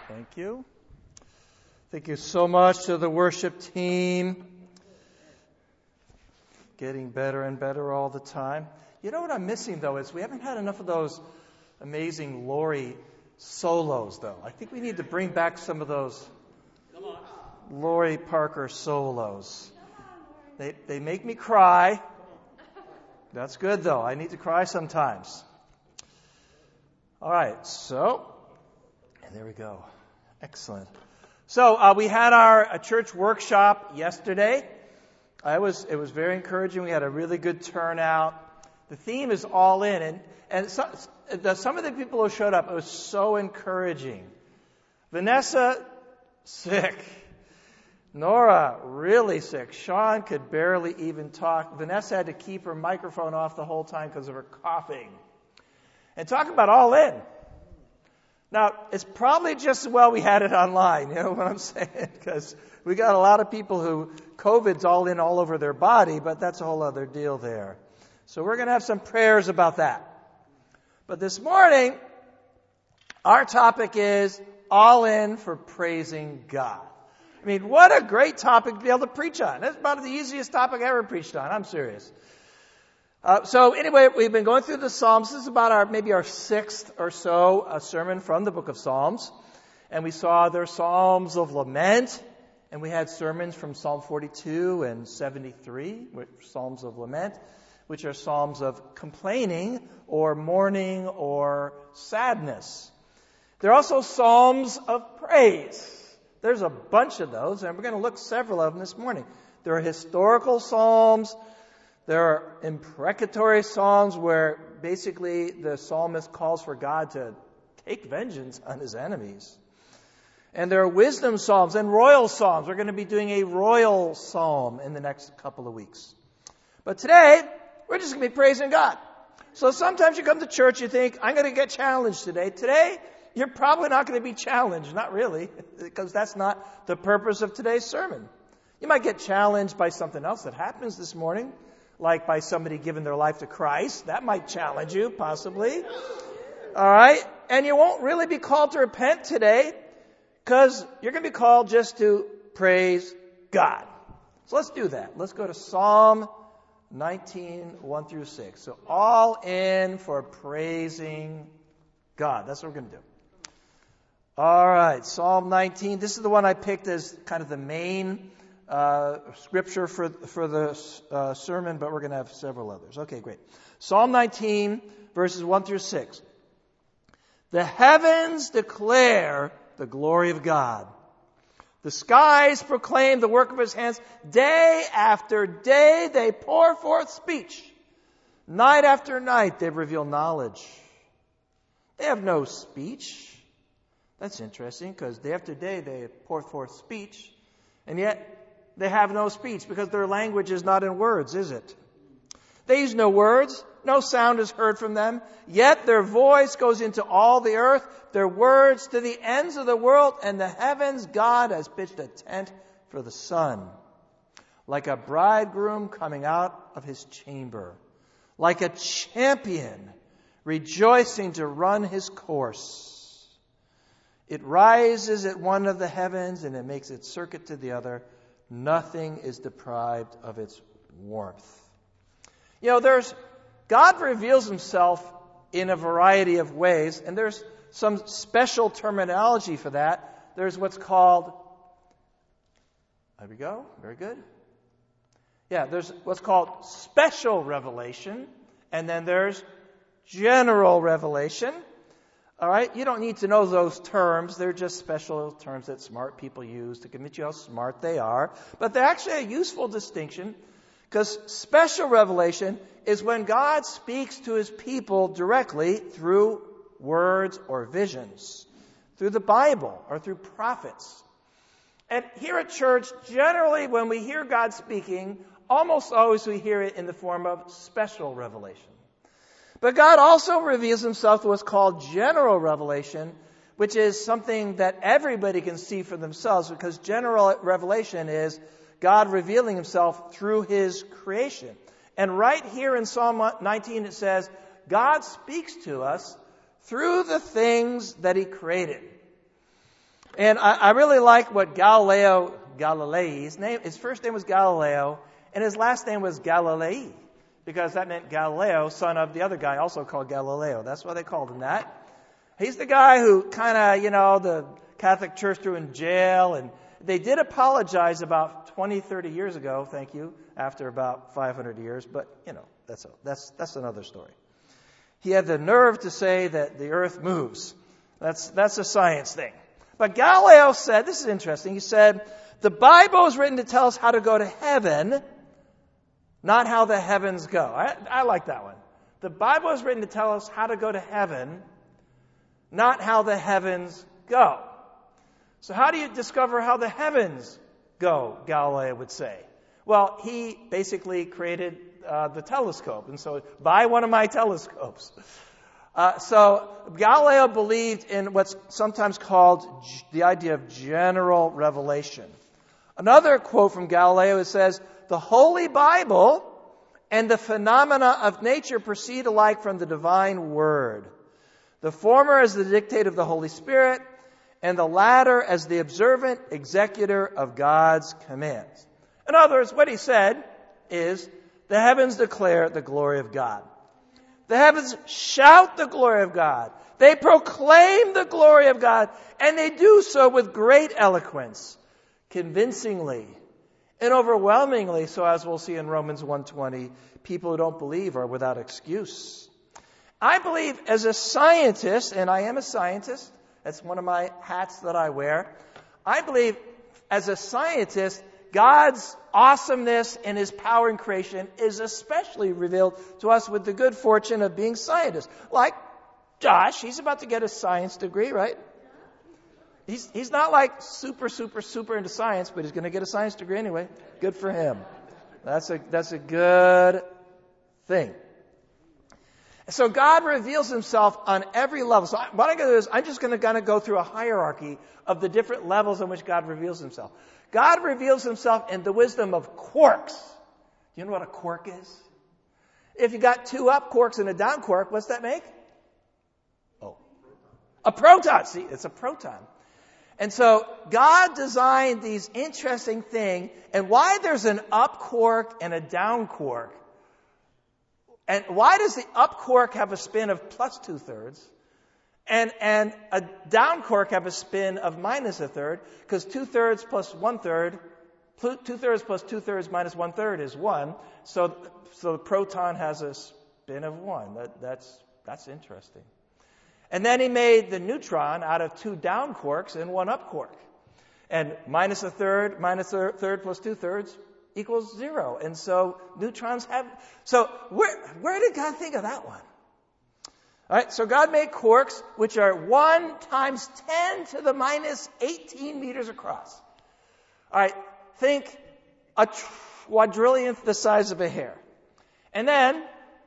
Thank you. Thank you so much to the worship team. Getting better and better all the time. You know what I'm missing, though, is we haven't had enough of those amazing Lori solos, though. I think we need to bring back some of those Lori Parker solos. They make me cry. That's good, though. I need to cry sometimes. All right, and there we go. Excellent. So we had our church workshop yesterday. It was very encouraging. We had a really good turnout. The theme is all in, and some of the people who showed up, it was so encouraging. Vanessa, sick. Nora, really sick. Sean could barely even talk. Vanessa had to keep her microphone off the whole time because of her coughing. And talk about all in. Now, it's probably just as well we had it online, you know what I'm saying? Because we got a lot of people who COVID's all in all over their body, but that's a whole other deal there. So we're going to have some prayers about that. But this morning, our topic is all in for praising God. I mean, what a great topic to be able to preach on. That's about the easiest topic I ever preached on. I'm serious. So anyway, we've been going through the Psalms. This is about maybe our sixth or so sermon from the book of Psalms. And we saw their Psalms of lament. And we had sermons from Psalm 42 and 73, which are Psalms of lament, which are Psalms of complaining or mourning or sadness. There are also Psalms of praise. There's a bunch of those, and we're going to look at several of them this morning. There are historical Psalms. There are imprecatory Psalms where basically the psalmist calls for God to take vengeance on his enemies. And there are wisdom Psalms and royal Psalms. We're going to be doing a royal Psalm in the next couple of weeks. But today, we're just going to be praising God. So sometimes you come to church, you think, I'm going to get challenged today. Today, you're probably not going to be challenged. Not really, because that's not the purpose of today's sermon. You might get challenged by something else that happens this morning, like by somebody giving their life to Christ. That might challenge you, possibly. All right? And you won't really be called to repent today, because you're going to be called just to praise God. So let's do that. Let's go to Psalm 19, 1 through 6. So all in for praising God. That's what we're going to do. All right, Psalm 19. This is the one I picked as kind of the main scripture for the sermon, but we're going to have several others. Okay, great. Psalm 19, verses 1 through 6. The heavens declare the glory of God. The skies proclaim the work of his hands. Day after day they pour forth speech. Night after night they reveal knowledge. They have no speech. That's interesting, because day after day they pour forth speech, and yet they have no speech, because their language is not in words, is it? They use no words. No sound is heard from them. Yet their voice goes into all the earth, their words to the ends of the world, and the heavens God has pitched a tent for the sun. Like a bridegroom coming out of his chamber. Like a champion rejoicing to run his course. It rises at one of the heavens and it makes its circuit to the other. Nothing is deprived of its warmth. You know, God reveals himself in a variety of ways, and there's some special terminology for that. There's what's called, there we go, very good. Yeah, there's what's called special revelation, and then there's general revelation. All right, you don't need to know those terms. They're just special terms that smart people use to convince you how smart they are. But they're actually a useful distinction, because special revelation is when God speaks to his people directly through words or visions, through the Bible or through prophets. And here at church, generally when we hear God speaking, almost always we hear it in the form of special revelation. But God also reveals himself through what's called general revelation, which is something that everybody can see for themselves, because general revelation is God revealing himself through his creation. And right here in Psalm 19 it says, God speaks to us through the things that he created. And I really like what Galilei, his first name was Galileo, and his last name was Galilei, because that meant Galileo, son of the other guy also called Galileo. That's why they called him that. He's the guy who kind of, the Catholic Church threw in jail, and they did apologize about 20, 30 years ago, thank you, after about 500 years, but, that's another story. He had the nerve to say that the earth moves. That's a science thing. But Galileo said, this is interesting, he said, the Bible is written to tell us how to go to heaven, not how the heavens go. I like that one. The Bible is written to tell us how to go to heaven, not how the heavens go. So how do you discover how the heavens go, Galileo would say? Well, he basically created the telescope. And so, buy one of my telescopes. So Galileo believed in what's sometimes called the idea of general revelation. Another quote from Galileo says, the Holy Bible and the phenomena of nature proceed alike from the divine word. The former as the dictate of the Holy Spirit, and the latter as the observant executor of God's commands. In other words, what he said is, the heavens declare the glory of God. The heavens shout the glory of God. They proclaim the glory of God, and they do so with great eloquence, convincingly, and overwhelmingly, so as we'll see in Romans 1:20, people who don't believe are without excuse. I believe as a scientist, and I am a scientist, that's one of my hats that I wear, I believe as a scientist, God's awesomeness and His power in creation is especially revealed to us with the good fortune of being scientists. Like Josh, he's about to get a science degree, right? He's not like super into science, but he's going to get a science degree anyway. Good for him. That's a good thing. So God reveals Himself on every level. So what I'm going to do is I'm just going to go through a hierarchy of the different levels in which God reveals Himself. God reveals Himself in the wisdom of quarks. Do you know what a quark is? If you got two up quarks and a down quark, what's that make? Oh, a proton. See, it's a proton. And so God designed these interesting things, and why there's an up quark and a down quark. And why does the up quark have a spin of plus 2/3? And a down quark have a spin of minus 1/3? Because 2/3 plus 1/3, 2/3 plus 2/3 minus 1/3 is 1. So the proton has a spin of 1. That's interesting. And then he made the neutron out of two down quarks and one up quark. And minus 1/3 minus 1/3 plus 2/3 equals 0. And so neutrons have... So where did God think of that one? All right, so God made quarks which are 1 times 10 to the minus 18 meters across. All right, think a quadrillionth the size of a hair. And then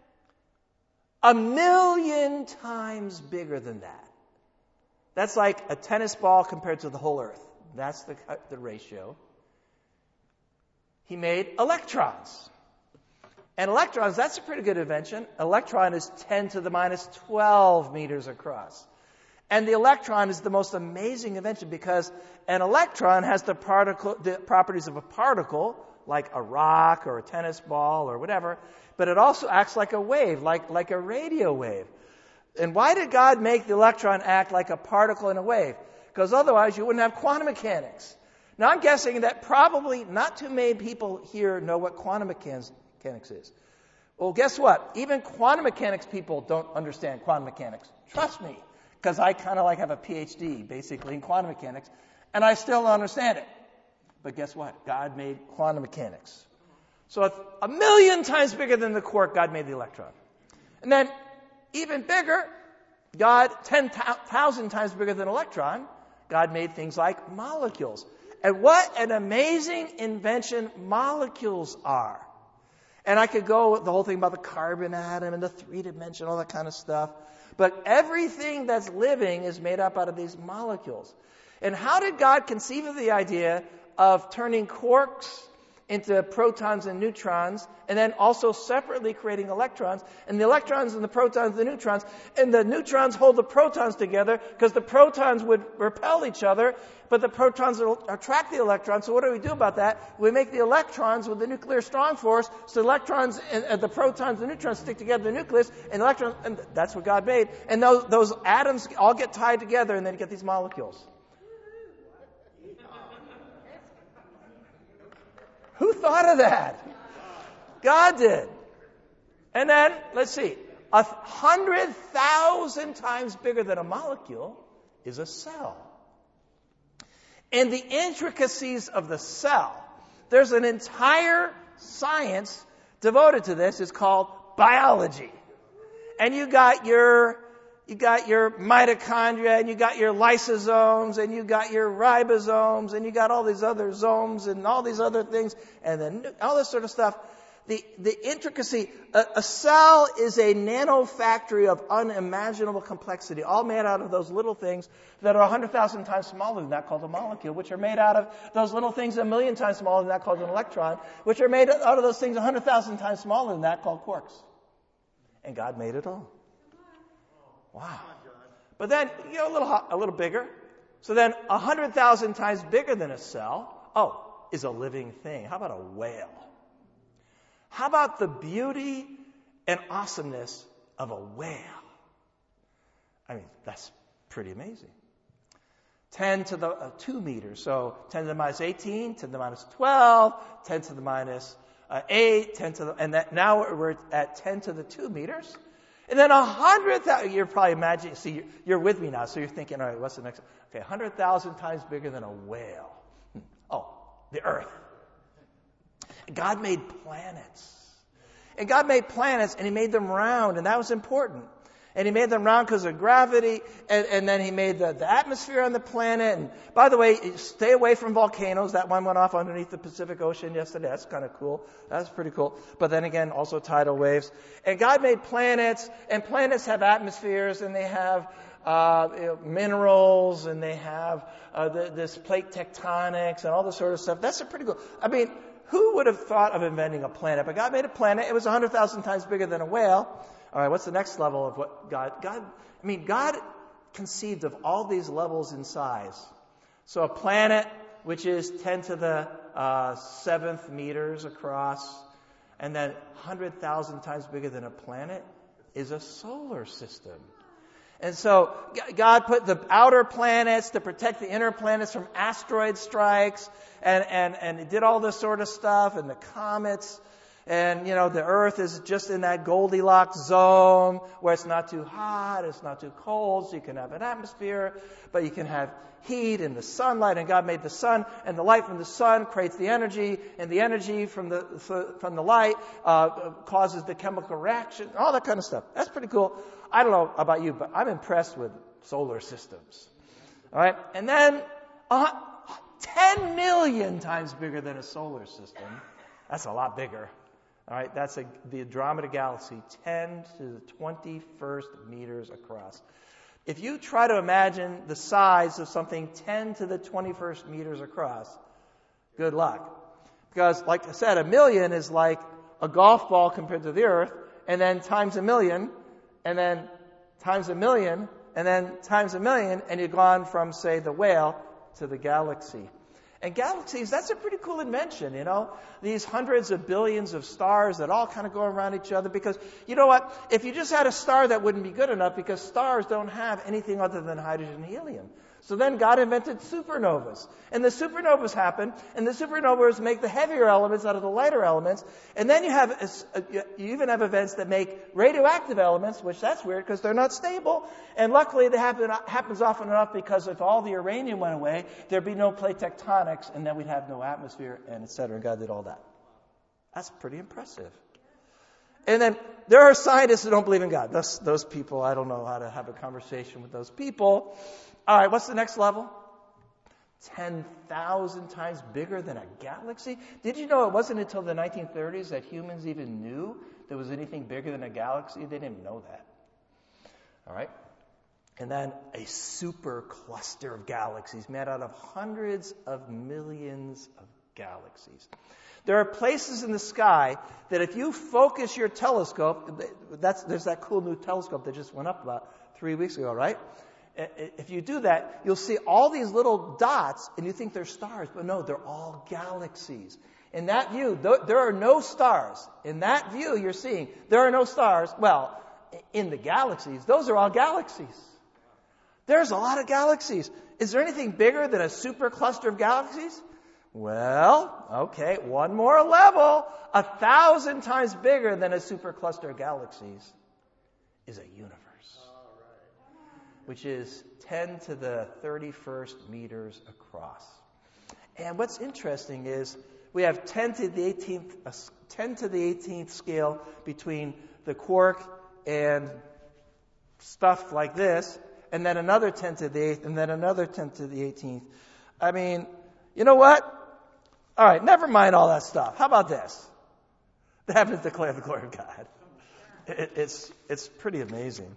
1,000,000 times bigger than that. That's like a tennis ball compared to the whole Earth. That's the ratio. He made electrons. And electrons, that's a pretty good invention. Electron is 10 to the minus 12 meters across. And the electron is the most amazing invention because an electron has the properties of a particle, like a rock or a tennis ball or whatever, but it also acts like a wave, like a radio wave. And why did God make the electron act like a particle in a wave? Because otherwise you wouldn't have quantum mechanics. Now I'm guessing that probably not too many people here know what quantum mechanics is. Well, guess what? Even quantum mechanics people don't understand quantum mechanics. Trust me, because I kind of have a PhD basically in quantum mechanics, and I still don't understand it. But guess what? God made quantum mechanics. So 1,000,000 times bigger than the quark, God made the electron. And then even bigger, God, 10,000 times bigger than electron, God made things like molecules. And what an amazing invention molecules are. And I could go the whole thing about the carbon atom and the 3-dimension, all that kind of stuff. But everything that's living is made up out of these molecules. And how did God conceive of the idea of turning quarks into protons and neutrons, and then also separately creating electrons. And the electrons and the protons and the neutrons hold the protons together because the protons would repel each other, but the protons will attract the electrons. So what do we do about that? We make the electrons with the nuclear strong force, so the electrons and the protons and neutrons stick together in the nucleus, and electrons, and that's what God made. And those atoms all get tied together, and then you get these molecules. Who thought of that? God did. And then, let's see, 100,000 times bigger than a molecule is a cell. And the intricacies of the cell, there's an entire science devoted to this. It's called biology. And you got your mitochondria, and you got your lysosomes, and you got your ribosomes, and you got all these other zomes and all these other things, and then all this sort of stuff. The intricacy, a cell is a nanofactory of unimaginable complexity, all made out of those little things that are 100,000 times smaller than that, called a molecule, which are made out of those little things 1,000,000 times smaller than that, called an electron, which are made out of those things 100,000 times smaller than that, called quarks. And God made it all. Wow. But then, a little bigger. So then 100,000 times bigger than a cell, is a living thing. How about a whale? How about the beauty and awesomeness of a whale? I mean, that's pretty amazing. 10 to the 2 meters. So 10 to the minus 18, 10 to the minus 12, 10 to the minus 8, 10 to the, and that now we're at 10 to the 2 meters. And then 100,000, you're probably imagining, see, you're with me now, so you're thinking, all right, what's the next? Okay, 100,000 times bigger than a whale. The Earth. God made planets. And God made planets, and He made them round, and that was important. And He made them round because of gravity, and then He made the atmosphere on the planet. And by the way, stay away from volcanoes. That one went off underneath the Pacific Ocean yesterday. That's kind of cool. That's pretty cool. But then again, also tidal waves. And God made planets, and planets have atmospheres, and they have minerals, and they have this plate tectonics and all this sort of stuff. That's pretty cool. I mean, who would have thought of inventing a planet? But God made a planet. It was 100,000 times bigger than a whale. All right, what's the next level of what God conceived of all these levels in size. So a planet, which is 10 to the 7th meters across, and then 100,000 times bigger than a planet, is a solar system. And so God put the outer planets to protect the inner planets from asteroid strikes, and He did all this sort of stuff, and the comets. And, the Earth is just in that Goldilocks zone where it's not too hot, it's not too cold, so you can have an atmosphere, but you can have heat and the sunlight. And God made the sun, and the light from the sun creates the energy, and the energy from the light causes the chemical reaction, all that kind of stuff. That's pretty cool. I don't know about you, but I'm impressed with solar systems. All right? And then 10 million times bigger than a solar system. That's a lot bigger. All right, that's the Andromeda Galaxy, 10 to the 21st meters across. If you try to imagine the size of something 10 to the 21st meters across, good luck. Because, like I said, 1 million is like a golf ball compared to the Earth, and then times 1 million, and then times 1 million, and then times 1 million, and you've gone from, say, the whale to the galaxy. And galaxies, that's a pretty cool invention, These hundreds of billions of stars that all kind of go around each other. Because, you know what? If you just had a star, that wouldn't be good enough because stars don't have anything other than hydrogen and helium. So then God invented supernovas. And the supernovas happen, and the supernovas make the heavier elements out of the lighter elements. And then you even have events that make radioactive elements, which that's weird because they're not stable. And luckily it happens often enough because if all the uranium went away, there'd be no plate tectonics, and then we'd have no atmosphere, and et cetera. God did all that. That's pretty impressive. And then there are scientists who don't believe in God. Those people, I don't know how to have a conversation with those people. All right, what's the next level? 10,000 times bigger than a galaxy? Did you know it wasn't until the 1930s that humans even knew there was anything bigger than a galaxy? They didn't even know that. All right? And then a super cluster of galaxies made out of hundreds of millions of galaxies. There are places in the sky that if you focus your telescope, there's that cool new telescope that just went up about 3 weeks ago, right? If you do that, you'll see all these little dots, and you think they're stars, but no, they're all galaxies. In that view, there are no stars. In that view you're seeing, there are no stars. Well, in the galaxies, those are all galaxies. There's a lot of galaxies. Is there anything bigger than a supercluster of galaxies? Well, okay, one more level. 1,000 times bigger than a supercluster of galaxies is a universe, which is 10 to the 31st meters across. And what's interesting is we have 10 to the 18th scale between the quark and stuff like this, and then another 10 to the 8th, and then another 10 to the 18th. I mean, you know what? All right, never mind all that stuff. How about this? The heavens declare the glory of God. It's pretty amazing.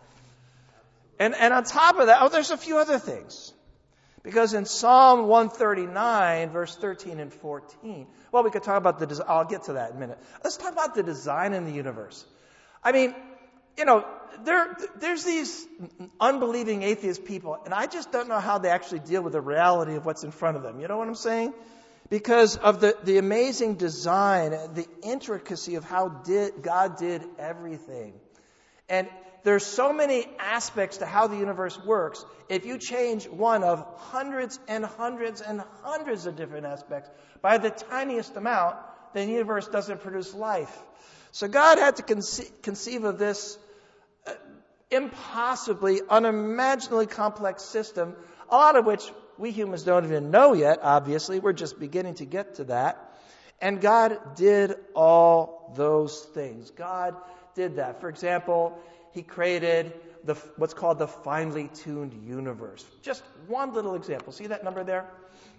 And on top of that, there's a few other things. Because in Psalm 139, verse 13 and 14, well, we could talk about I'll get to that in a minute. Let's talk about the design in the universe. I mean, you know, there's these unbelieving atheist people, and I just don't know how they actually deal with the reality of what's in front of them. You know what I'm saying? Because of the amazing design, the intricacy of how God did everything. And there's so many aspects to how the universe works. If you change one of hundreds and hundreds and hundreds of different aspects by the tiniest amount, then the universe doesn't produce life. So God had to conceive of this impossibly, unimaginably complex system, a lot of which we humans don't even know yet, obviously. We're just beginning to get to that. And God did all those things. God did that. For example, He created what's called the finely tuned universe. Just one little example. See that number there?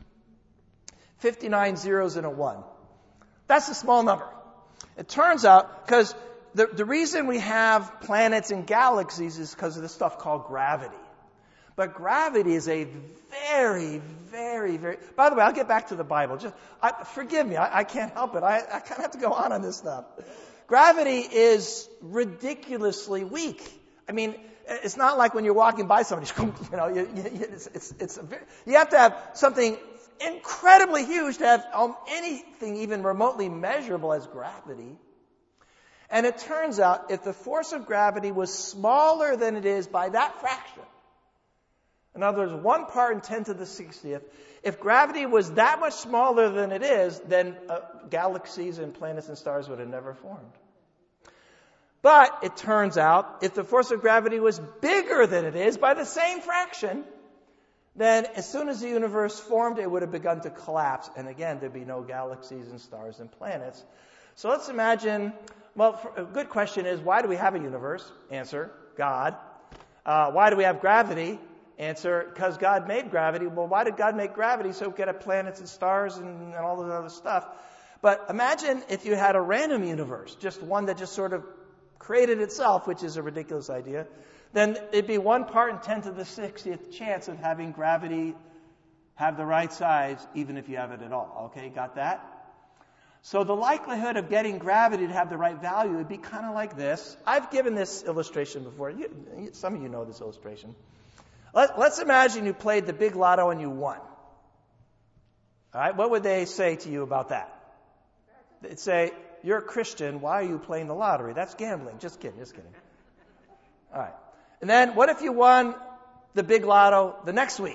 59 zeros and a 1. That's a small number. It turns out, because the reason we have planets and galaxies is because of this stuff called gravity. But gravity is a very, very, very... By the way, I'll get back to the Bible. Forgive me, I can't help it. I kind of have to go on this stuff. Gravity is ridiculously weak. I mean, it's not like when you're walking by somebody, you know, you have to have something incredibly huge to have anything even remotely measurable as gravity. And it turns out, if the force of gravity was smaller than it is by that fraction, in other words, 1 part in 10 to the 60th, if gravity was that much smaller than it is, then galaxies and planets and stars would have never formed. But it turns out, if the force of gravity was bigger than it is by the same fraction, then as soon as the universe formed, it would have begun to collapse. And again, there'd be no galaxies and stars and planets. So let's imagine, well, a good question is, why do we have a universe? Answer, God. Why do we have gravity? Answer, because God made gravity. Well, why did God make gravity? So we could have planets and stars and all this other stuff. But imagine if you had a random universe, just one that just sort of created itself, which is a ridiculous idea, then it'd be 1 part in 10 to the 60th chance of having gravity have the right size, even if you have it at all. Okay, got that? So the likelihood of getting gravity to have the right value would be kind of like this. I've given this illustration before. Some of you know this illustration. Let's imagine you played the big lotto and you won. All right, what would they say to you about that? They'd say, you're a Christian, why are you playing the lottery? That's gambling. Just kidding. All right. And then what if you won the big lotto the next week?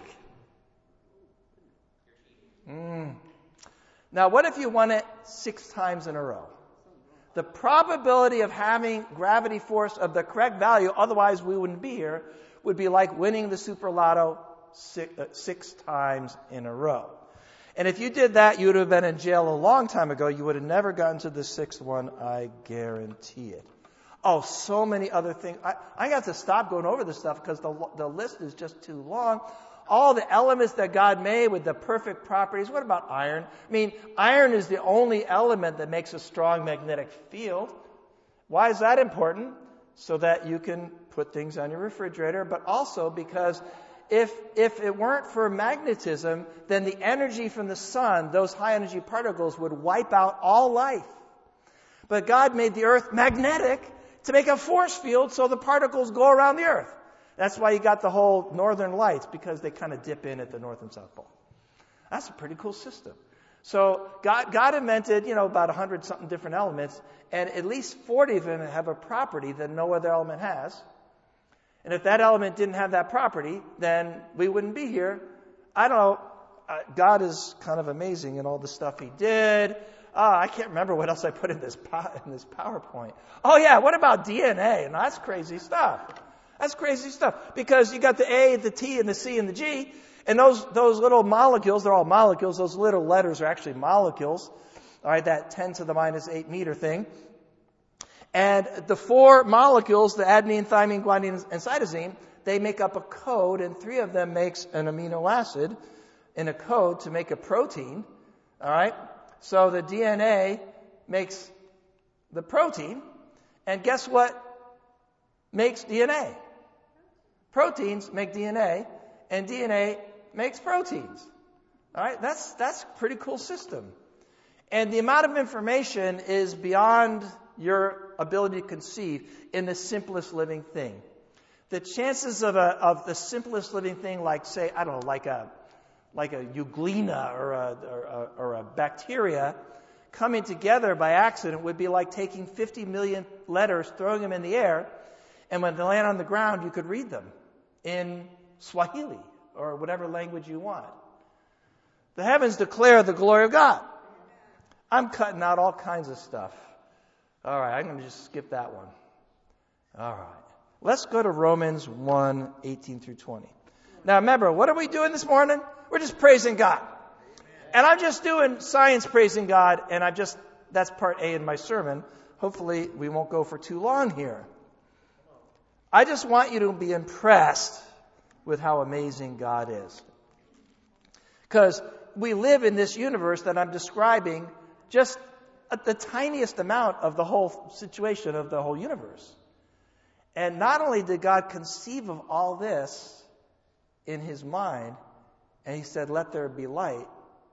Now, what if you won it 6 times in a row? The probability of having gravity force of the correct value, otherwise we wouldn't be here, would be like winning the super lotto 6 times in a row. And if you did that, you would have been in jail a long time ago. You would have never gotten to the 6th one, I guarantee it. Oh, so many other things. I got to stop going over this stuff because the list is just too long. All the elements that God made with the perfect properties. What about iron? I mean, iron is the only element that makes a strong magnetic field. Why is that important? So that you can put things on your refrigerator, but also because if it weren't for magnetism, then the energy from the sun, those high energy particles, would wipe out all life. But God made the earth magnetic to make a force field so the particles go around the earth. That's why you got the whole northern lights, because they kind of dip in at the North and South Pole. That's a pretty cool system. So God invented, about 100-something different elements, and at least 40 of them have a property that no other element has. And if that element didn't have that property, then we wouldn't be here. I don't know. God is kind of amazing in all the stuff He did. I can't remember what else I put in this PowerPoint. Oh yeah, what about DNA? And that's crazy stuff. That's crazy stuff. Because you got the A, the T, and the C, and the G, and those little molecules, they're all molecules. Those little letters are actually molecules. All right, that 10 to the minus 8 meter thing. And the 4 molecules, the adenine, thymine, guanine, and cytosine, they make up a code, and 3 of them makes an amino acid in a code to make a protein. All right? So the DNA makes the protein, and guess what makes DNA? Proteins make DNA, and DNA makes proteins. All right? That's a pretty cool system. And the amount of information is beyond your ability to conceive in the simplest living thing. The chances of the simplest living thing, like say, I don't know, like a euglena or a bacteria coming together by accident would be like taking 50 million letters, throwing them in the air, and when they land on the ground, you could read them in Swahili or whatever language you want. The heavens declare the glory of God. I'm cutting out all kinds of stuff. All right, I'm going to just skip that one. All right. Let's go to Romans 1, 18 through 20. Now remember, what are we doing this morning? We're just praising God. And I'm just doing science praising God, and that's part A in my sermon. Hopefully we won't go for too long here. I just want you to be impressed with how amazing God is. Because we live in this universe that I'm describing just the tiniest amount of the whole situation of the whole universe. And not only did God conceive of all this in His mind, and He said, let there be light,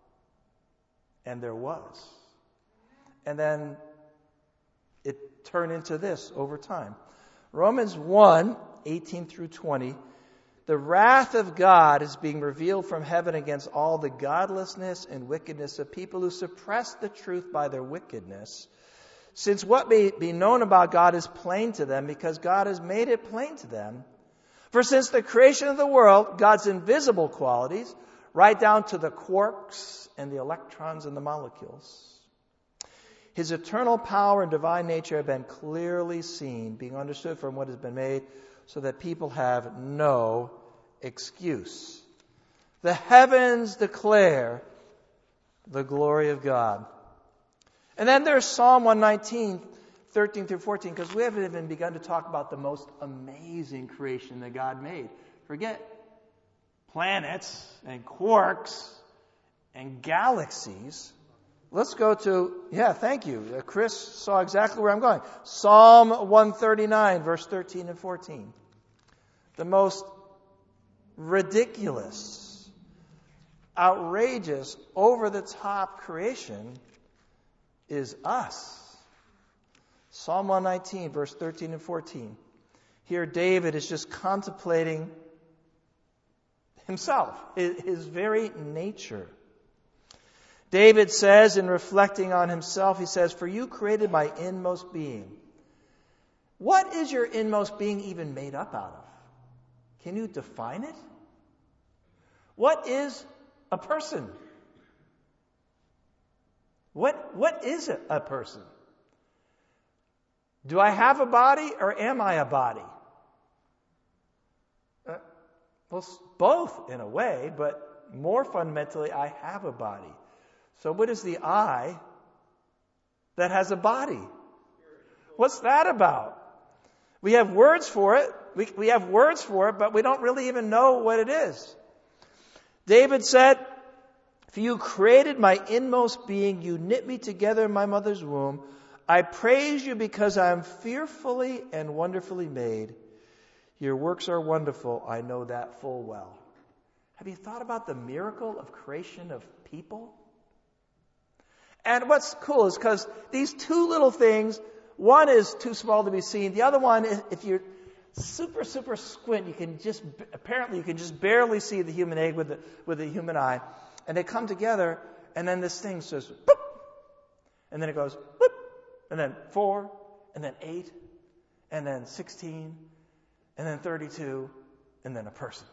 and there was. And then it turned into this over time. Romans 1, 18 through 20, the wrath of God is being revealed from heaven against all the godlessness and wickedness of people who suppress the truth by their wickedness. Since what may be known about God is plain to them, because God has made it plain to them. For since the creation of the world, God's invisible qualities, right down to the quarks and the electrons and the molecules, His eternal power and divine nature have been clearly seen, being understood from what has been made, so that people have no excuse. The heavens declare the glory of God. And then there's Psalm 119, 13 through 14, because we haven't even begun to talk about the most amazing creation that God made. Forget planets and quarks and galaxies. Let's go to, thank you. Chris saw exactly where I'm going. Psalm 139, verse 13 and 14. The most ridiculous, outrageous, over-the-top creation is us. Psalm 119, verse 13 and 14. Here David is just contemplating himself, his very nature. David says, in reflecting on himself, he says, "For you created my inmost being." What is your inmost being even made up out of? Can you define it? What is a person? What is a person? Do I have a body or am I a body? Well, both in a way, but more fundamentally, I have a body. So what is the I that has a body? What's that about? We have words for it. We have words for it, but we don't really even know what it is. David said, "For you created my inmost being. You knit me together in my mother's womb. I praise you because I am fearfully and wonderfully made. Your works are wonderful. I know that full well." Have you thought about the miracle of creation of people? And what's cool is because these two little things, one is too small to be seen. The other one, if you're super, super squint, you can just barely see the human egg with the human eye. And they come together, and then this thing says, boop, and then it goes, boop, and then 4, and then 8, and then 16, and then 32, and then a person.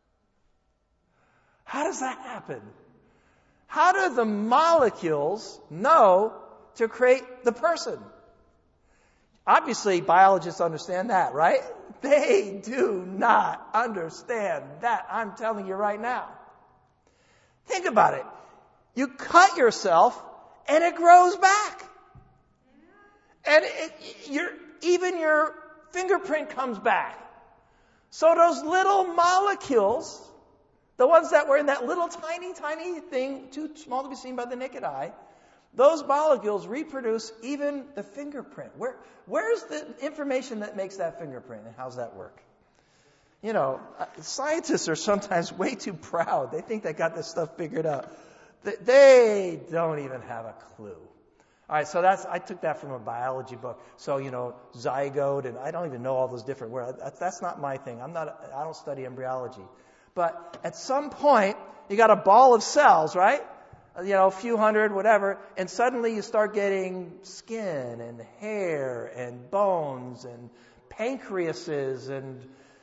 How does that happen? How do the molecules know to create the person? Obviously, biologists understand that, right? They do not understand that. I'm telling you right now. Think about it. You cut yourself, and it grows back. And even your fingerprint comes back. So those little molecules, the ones that were in that little tiny, tiny thing, too small to be seen by the naked eye, those molecules reproduce even the fingerprint. Where's the information that makes that fingerprint, and how's that work? You know, scientists are sometimes way too proud. They think they got this stuff figured out. They don't even have a clue. All right, so I took that from a biology book. So, zygote, and I don't even know all those different words. That's not my thing. I don't study embryology. But at some point, you got a ball of cells, right? A few hundred, whatever, and suddenly you start getting skin and hair and bones and pancreases and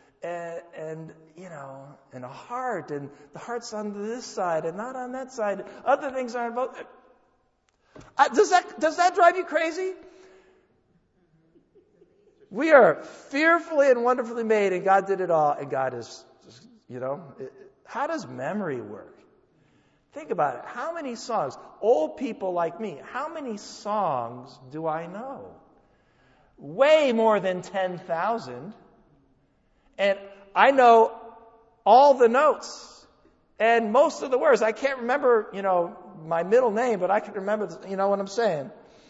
a heart, and the heart's on this side and not on that side. Other things are on both. Does that drive you crazy? We are fearfully and wonderfully made, and God did it all, and God is, how does memory work? Think about it. How many songs, old people like me, how many songs do I know? Way more than 10,000. And I know all the notes and most of the words. I can't remember, my middle name, but I can remember, what I'm saying.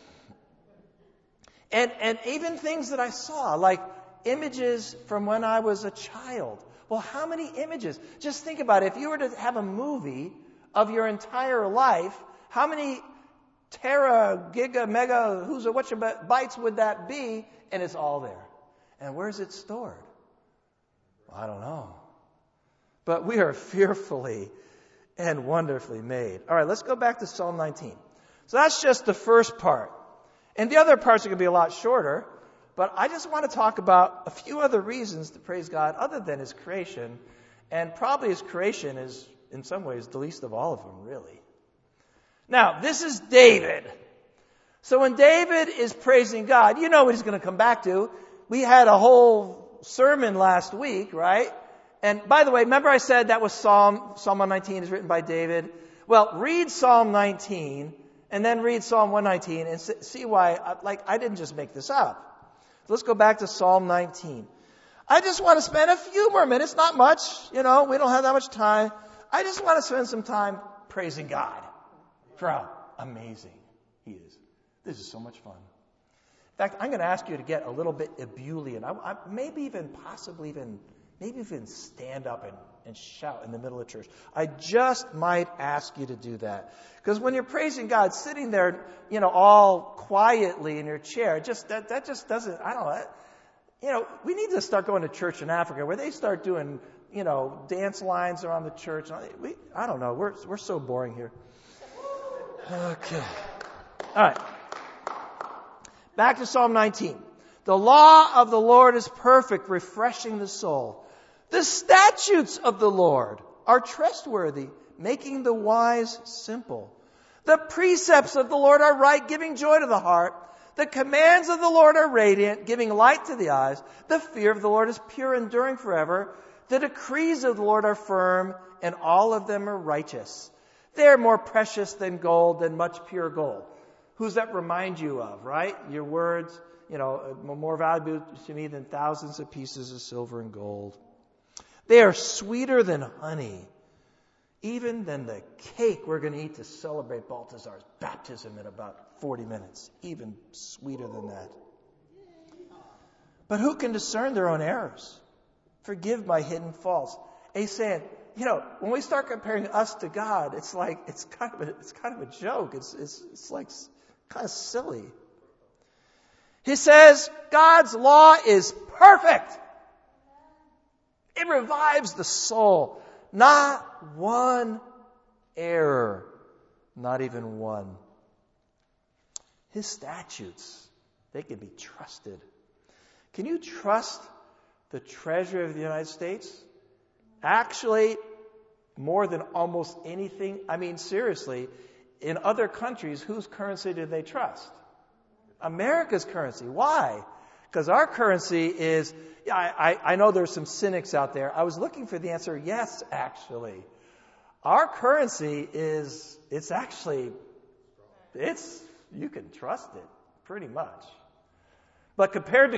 And even things that I saw, like images from when I was a child. Well, how many images? Just think about it. If you were to have a movie of your entire life, how many tera, giga, mega, what's your bytes would that be? And it's all there. And where's it stored? I don't know. But we are fearfully and wonderfully made. All right, let's go back to Psalm 19. So that's just the first part. And the other parts are going to be a lot shorter. But I just want to talk about a few other reasons to praise God other than His creation. And probably His creation is, in some ways, the least of all of them, really. Now, this is David. So when David is praising God, you know what he's going to come back to. We had a whole sermon last week, right? And by the way, remember I said that was Psalm 119 is written by David? Well, read Psalm 19 and then read Psalm 119 and see why, I didn't just make this up. Let's go back to Psalm 19. I just want to spend a few more minutes, not much, we don't have that much time. I just want to spend some time praising God for how amazing He is. This is so much fun. In fact, I'm going to ask you to get a little bit ebullient. Maybe even stand up and shout in the middle of church. I just might ask you to do that. Because when you're praising God, sitting there, all quietly in your chair, that just doesn't, I don't know. We need to start going to church in Africa where they start doing, dance lines around the church. I don't know. We're so boring here. Okay. All right. Back to Psalm 19. The law of the Lord is perfect, refreshing the soul. The statutes of the Lord are trustworthy, making the wise simple. The precepts of the Lord are right, giving joy to the heart. The commands of the Lord are radiant, giving light to the eyes. The fear of the Lord is pure, enduring forever. The decrees of the Lord are firm, and all of them are righteous. They are more precious than gold, than much pure gold. Who's that remind you of, right? Your words, more valuable to me than thousands of pieces of silver and gold. They are sweeter than honey, even than the cake we're going to eat to celebrate Balthazar's baptism in about 40 minutes. Even sweeter than that. But who can discern their own errors? Forgive my hidden faults, And he's saying, when we start comparing us to God, it's kind of a joke. It's like kind of silly. He says God's law is perfect. It revives the soul. Not one error. Not even one. His statutes, they can be trusted. Can you trust the treasury of the United States? Actually, more than almost anything, seriously, in other countries, whose currency do they trust? America's currency. Why? Because our currency is, I know there's some cynics out there. I was looking for the answer, yes, actually. Our currency you can trust it, pretty much. But compared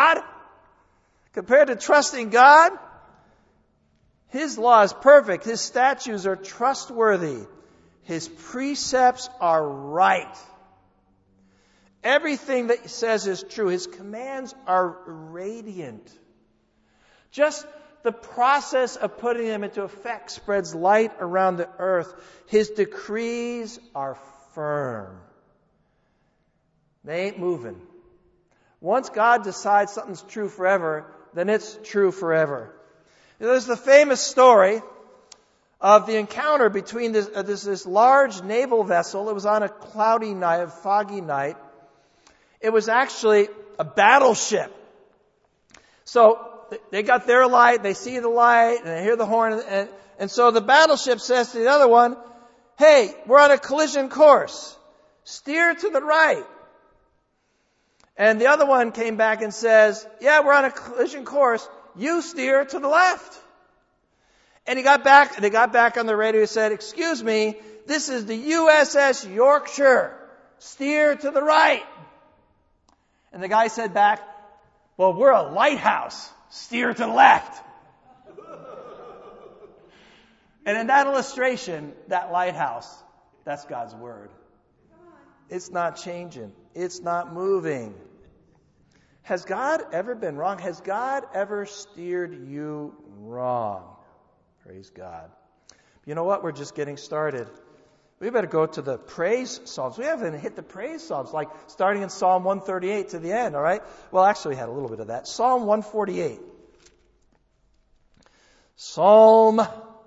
to trusting God, His law is perfect. His statutes are trustworthy. His precepts are right. Everything that He says is true. His commands are radiant. Just the process of putting them into effect spreads light around the earth. His decrees are firm. They ain't moving. Once God decides something's true forever, then it's true forever. There's the famous story of the encounter between this large naval vessel. It was on a cloudy night, a foggy night. It was actually a battleship. So they got their light, they see the light, and they hear the horn. And so the battleship says to the other one, hey, we're on a collision course. Steer to the right. And the other one came back and says, yeah, we're on a collision course. You steer to the left. And they got back on the radio and said, excuse me, this is the USS Yorkshire. Steer to the right. And the guy said back, well, we're a lighthouse. Steer to the left. And in that illustration, that lighthouse, that's God's Word. It's not changing. It's not moving. Has God ever been wrong? Has God ever steered you wrong? Praise God. You know what? We're just getting started. We better go to the praise psalms. We haven't hit the praise psalms, like starting in Psalm 138 to the end, all right? Well, actually, we had a little bit of that. Psalm 148. Psalm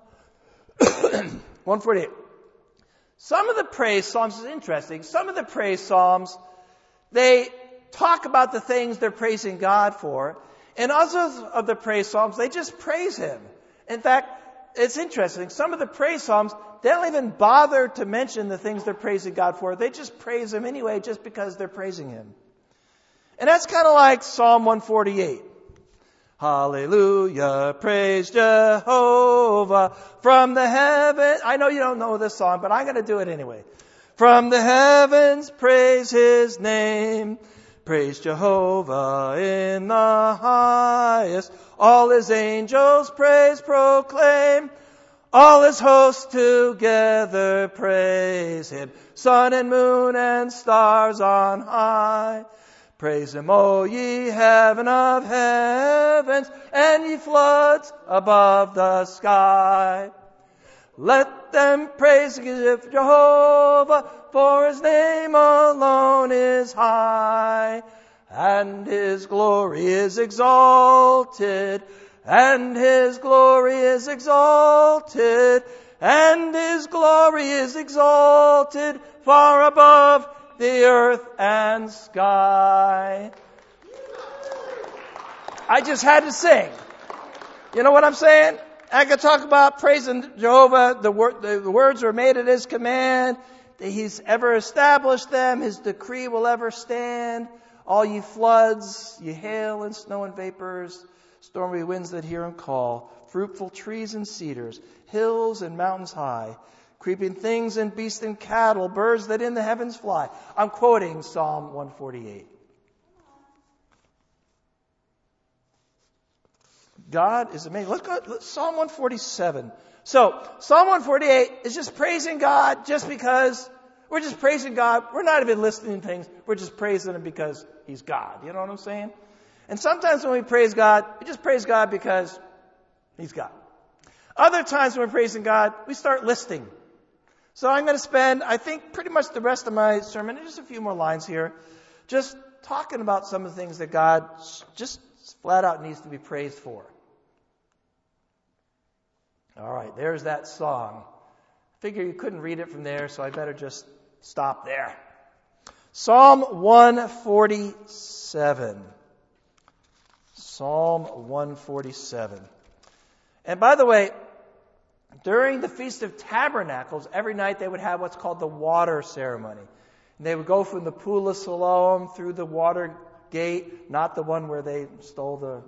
148. Some of the praise psalms is interesting. Some of the praise psalms, they talk about the things they're praising God for. And others of the praise psalms, they just praise Him. In fact, it's interesting. Some of the praise psalms, they don't even bother to mention the things they're praising God for. They just praise Him anyway, just because they're praising Him. And that's kind of like Psalm 148. Hallelujah, praise Jehovah from the heavens. I know you don't know this song, but I'm going to do it anyway. From the heavens, praise His name. Praise Jehovah in the highest. All His angels praise proclaim. All His hosts together praise Him. Sun and moon and stars on high. Praise Him, O ye heaven of heavens, and ye floods above the sky. Let them praise Jehovah, for His name alone is high. And His glory is exalted, and His glory is exalted, and His glory is exalted far above the earth and sky. I just had to sing. You know what I'm saying? I could talk about praising Jehovah. The words were made at His command. He's ever established them. His decree will ever stand. All ye floods, ye hail and snow and vapors, stormy winds that hear and call, fruitful trees and cedars, hills and mountains high, creeping things and beasts and cattle, birds that in the heavens fly. I'm quoting Psalm 148. God is amazing. Let's go to Psalm 147. So, Psalm 148 is just praising God just because. We're just praising God. We're not even listing things. We're just praising Him because He's God. You know what I'm saying? And sometimes when we praise God, we just praise God because He's God. Other times when we're praising God, we start listing. So I'm going to spend, I think, pretty much the rest of my sermon, and just a few more lines here, just talking about some of the things that God just flat out needs to be praised for. All right, there's that song. Figure you couldn't read it from there, so I better just stop there. Psalm 147. Psalm 147. And by the way, during the Feast of Tabernacles, every night they would have what's called the water ceremony. And they would go from the Pool of Siloam through the water gate, not the one where they stole the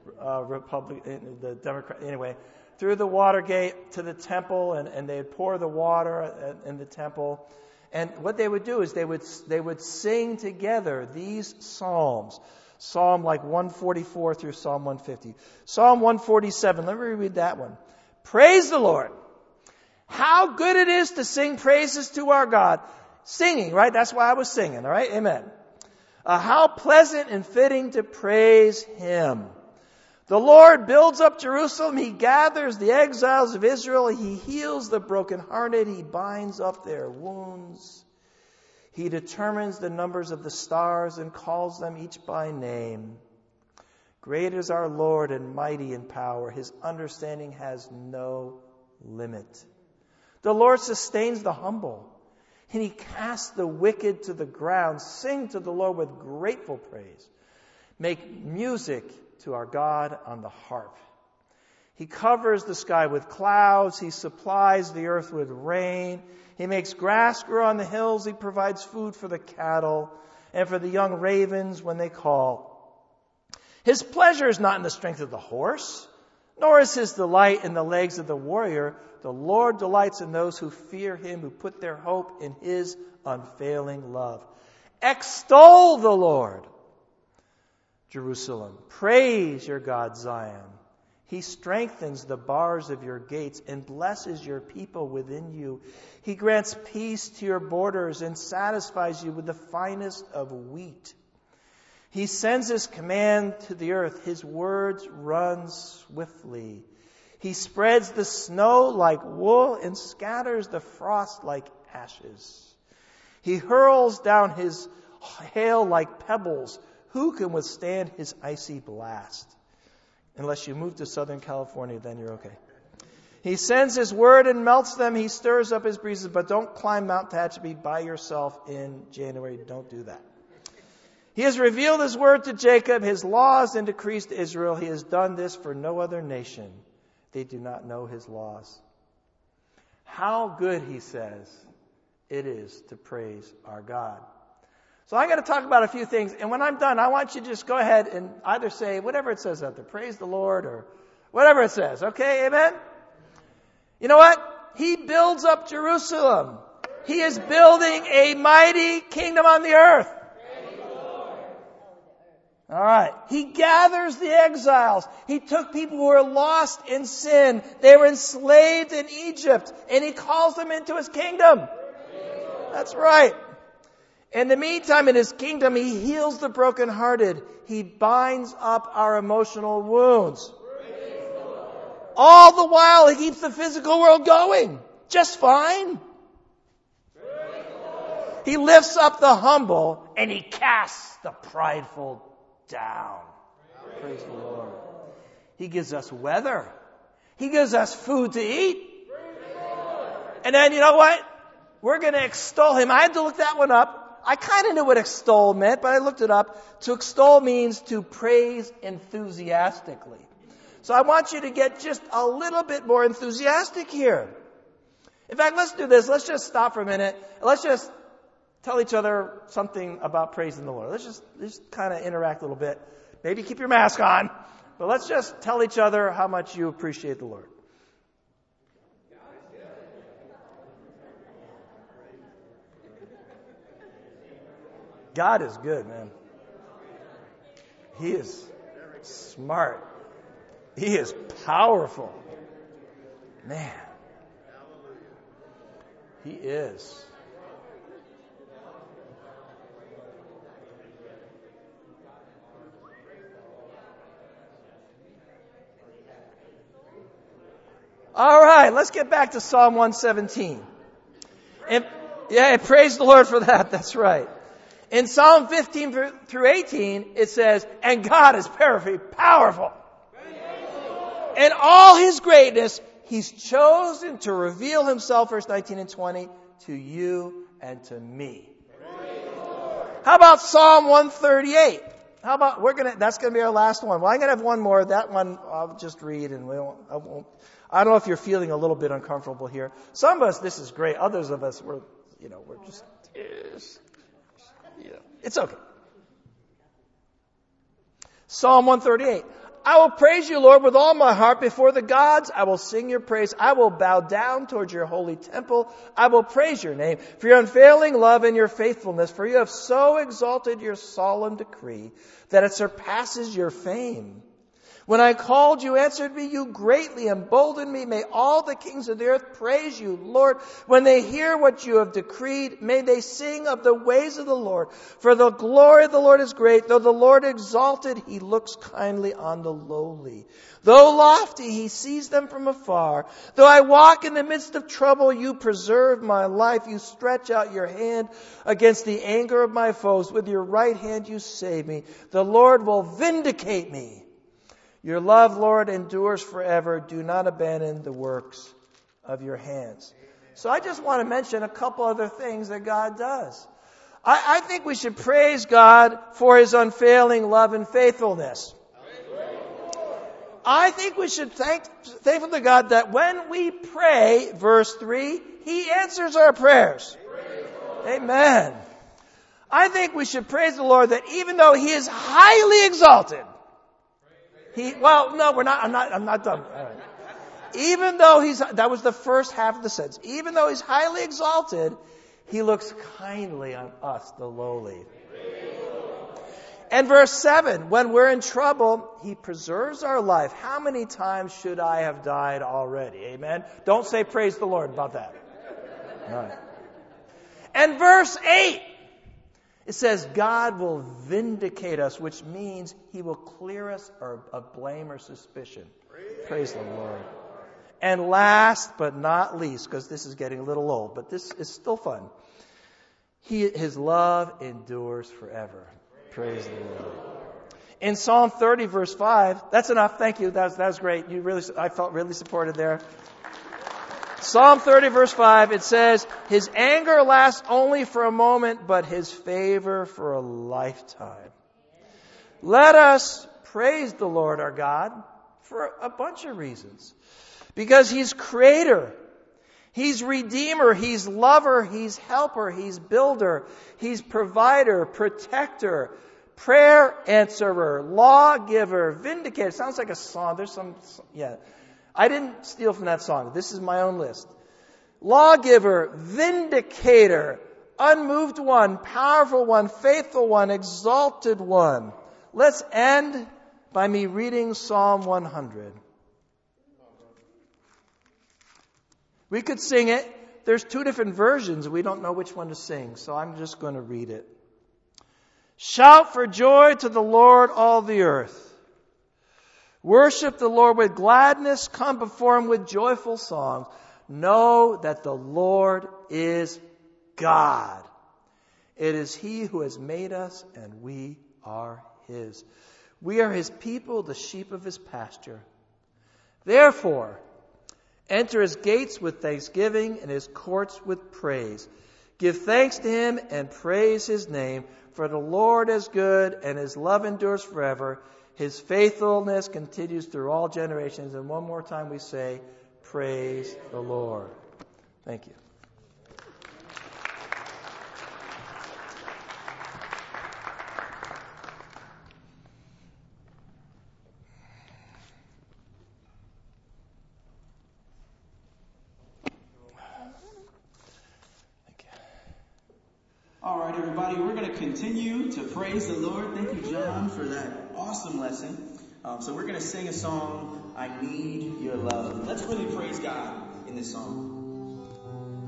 Democrat, anyway, through the water gate to the temple, and they'd pour the water in the temple. And what they would do is they would sing together these psalms. Psalm like 144 through Psalm 150. Psalm 147, let me read that one. Praise the Lord. How good it is to sing praises to our God. Singing, right? That's why I was singing, all right? Amen. How pleasant and fitting to praise Him. The Lord builds up Jerusalem. He gathers the exiles of Israel. He heals the brokenhearted. He binds up their wounds. He determines the numbers of the stars and calls them each by name. Great is our Lord and mighty in power. His understanding has no limit. The Lord sustains the humble, and He casts the wicked to the ground. Sing to the Lord with grateful praise. Make music to our God on the harp. He covers the sky with clouds. He supplies the earth with rain. He makes grass grow on the hills. He provides food for the cattle and for the young ravens when they call. His pleasure is not in the strength of the horse, nor is His delight in the legs of the warrior. The Lord delights in those who fear Him, who put their hope in His unfailing love. Extol the Lord, Jerusalem. Praise your God, Zion. He strengthens the bars of your gates and blesses your people within you. He grants peace to your borders and satisfies you with the finest of wheat. He sends His command to the earth. His words run swiftly. He spreads the snow like wool and scatters the frost like ashes. He hurls down His hail like pebbles. Who can withstand His icy blast? Unless you move to Southern California, then you're okay. He sends His word and melts them. He stirs up His breezes, but don't climb Mount Tehachapi by yourself in January. Don't do that. He has revealed His word to Jacob, His laws and decrees to Israel. He has done this for no other nation. They do not know His laws. How good, he says, it is to praise our God. So I'm going to talk about a few things, and when I'm done, I want you to just go ahead and either say whatever it says out there, praise the Lord, or whatever it says, okay, amen? You know what? He builds up Jerusalem. He is building a mighty kingdom on the earth. All right. He gathers the exiles. He took people who were lost in sin. They were enslaved in Egypt, and He calls them into His kingdom. That's right. In the meantime, in His kingdom, He heals the brokenhearted. He binds up our emotional wounds. All the while, He keeps the physical world going just fine. He lifts up the humble, and He casts the prideful down. Praise the Lord. He gives us weather. He gives us food to eat. And then, you know what? We're going to extol Him. I had to look that one up. I kind of knew what extol meant, but I looked it up. To extol means to praise enthusiastically. So I want you to get just a little bit more enthusiastic here. In fact, let's do this. Let's just stop for a minute. Let's just tell each other something about praising the Lord. Let's just kind of interact a little bit. Maybe keep your mask on, but let's just tell each other how much you appreciate the Lord. God is good, man. He is smart. He is powerful. Man. He is. All right, let's get back to Psalm 117. Praise the Lord for that. That's right. In Psalm 15 through 18, it says, and God is very powerful. In all his greatness, he's chosen to reveal himself, verse 19 and 20, to you and to me. How about Psalm 138? How about, that's going to be our last one. Well, I'm going to have one more. That one I'll just read and I don't know if you're feeling a little bit uncomfortable here. Some of us, this is great. Others of us, we're just, it's okay. Psalm 138. I will praise you, Lord, with all my heart before the gods. I will sing your praise. I will bow down towards your holy temple. I will praise your name for your unfailing love and your faithfulness, for you have so exalted your solemn decree that it surpasses your fame. When I called, you answered me. You greatly emboldened me. May all the kings of the earth praise you, Lord. When they hear what you have decreed, may they sing of the ways of the Lord. For the glory of the Lord is great. Though the Lord exalted, he looks kindly on the lowly. Though lofty, he sees them from afar. Though I walk in the midst of trouble, you preserve my life. You stretch out your hand against the anger of my foes. With your right hand you save me. The Lord will vindicate me. Your love, Lord, endures forever. Do not abandon the works of your hands. So I just want to mention a couple other things that God does. I think we should praise God for his unfailing love and faithfulness. I think we should thankful to God that when we pray, verse 3, he answers our prayers. Amen. I think we should praise the Lord that even though he is highly exalted, I'm not done. All right. Even though that was the first half of the sentence. Even though he's highly exalted, he looks kindly on us, the lowly. And verse 7, when we're in trouble, he preserves our life. How many times should I have died already? Amen. Don't say praise the Lord about that. All right. And verse 8. It says, God will vindicate us, which means he will clear us of blame or suspicion. Praise the Lord. And last but not least, because this is getting a little old, but this is still fun. His love endures forever. Praise the Lord. In Psalm 30, verse 5, that's enough. Thank you. That was great. I felt really supported there. Psalm 30, verse 5, it says, his anger lasts only for a moment, but his favor for a lifetime. Let us praise the Lord our God for a bunch of reasons. Because he's creator, he's redeemer, he's lover, he's helper, he's builder, he's provider, protector, prayer answerer, lawgiver, vindicator. Sounds like a song. I didn't steal from that song. This is my own list. Lawgiver, vindicator, unmoved one, powerful one, faithful one, exalted one. Let's end by me reading Psalm 100. We could sing it. There's two different versions. We don't know which one to sing, so I'm just going to read it. Shout for joy to the Lord, all the earth. Worship the Lord with gladness. Come before him with joyful songs. Know that the Lord is God. It is he who has made us, and we are his. We are his people, the sheep of his pasture. Therefore, enter his gates with thanksgiving and his courts with praise. Give thanks to him and praise his name. For the Lord is good, and his love endures forever. His faithfulness continues through all generations. And one more time we say, praise the Lord. Thank you. All right, everybody, we're going to continue to praise the Lord. Thank you, John, for that awesome lesson. So we're going to sing a song, I Need Your Love. Let's really praise God in this song.